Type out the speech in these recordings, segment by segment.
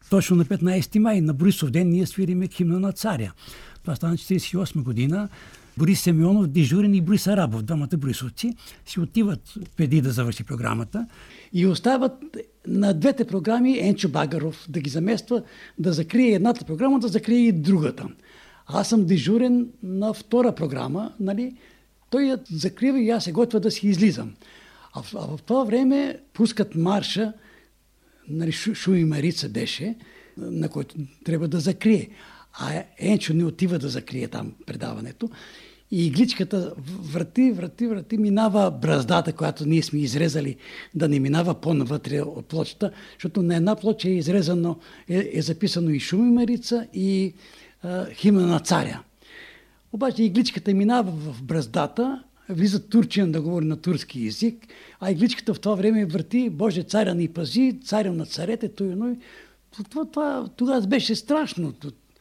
точно на 15 май, на Борисов ден, ние свириме химна на царя. Това стана 1948 година. Борис Семенов, дежурен и Борис Арабов, двамата борисовци, си отиват преди да завърши програмата и остават на двете програми Енчо Багаров да ги замества, да закрие едната програма, да закрие и другата. Аз съм дежурен на втора програма, нали? Той я закрива и аз се готвя да си излизам. А в това време пускат марша, нали, Шуми Марица беше, на който трябва да закрие. А Енчо не отива да закрие там предаването. И игличката врати, минава браздата, която ние сме изрезали, да не минава по-навътре от плочата, защото на една плоча е изрезано, е записано и Шуми Марица, и химна на царя. Обаче игличката минава в браздата, влиза турчин да говори на турски език, а игличката в това време върти: Боже, царя ни пази, царя на царете, той. Това тогава беше страшно.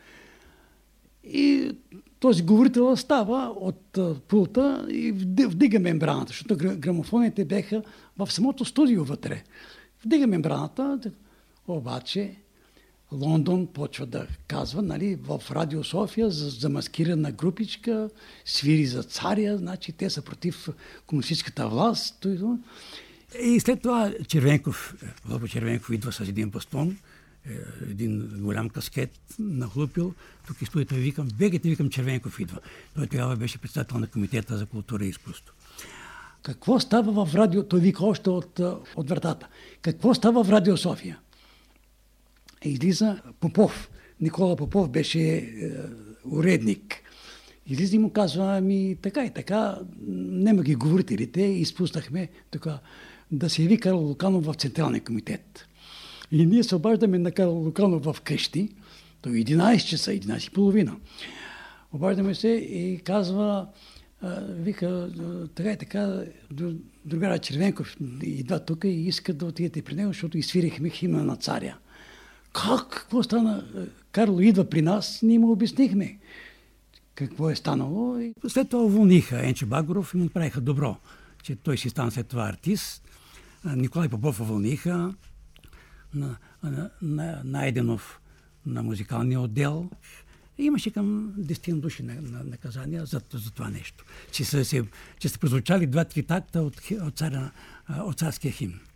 И този говорител става от пулта и вдига мембраната, защото грамофоните бяха в самото студио вътре. Вдига мембраната, обаче Лондон почва да казва, нали, в Радио София замаскирана групичка, свири за царя, значи те са против комунистическата власт. И след това Вълко Червенков идва с един бастон, един голям каскет нахлупил. Тук изпълнителите викам: бегайте, Червенков идва. Той тогава беше председател на Комитета за култура и изкуство. Какво става в радио? Той вика още от вратата. Какво става в Радио София? Излиза Попов. Никола Попов беше уредник. Излиза и му казва: ами така и така, нема ги говорителите, изпуснахме така да се яви Карл Луканов в Централния комитет. И ние се обаждаме на Карл Луканов в къщи, до 11 часа, 11:30. Обаждаме се и казва, вика, така и така, другара Червенков идва тук и иска да отидете при него, защото изсвирихме химна на царя. Как? Какво стана? Карло идва при нас, ние му обяснихме какво е станало. След това уволниха Енчо Багаров и му правиха добро, че той си стана след това артист. Николай Попов уволниха, Найденов на музикалния отдел. Имаше към 10 души на наказания за това нещо. Че са прозвучали 2-3 такта от царския химн.